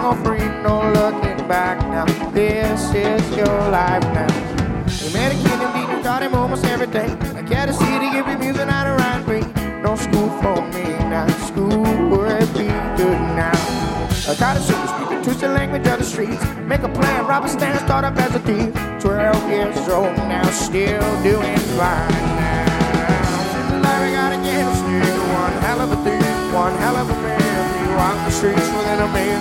on free, no looking back now. This is your life now. You made a kingdom deep, you taught him almost everything. I can't see to give you music out of right way. No school for me now, school would be good now. I taught a super speak the twisted language of the streets. Make a plan, rob a stand, start up as a thief. 12 years old now, still doing fine now. Larry got a candlestick, one hell of a thief, one hell of a man. He walked the streets within a man.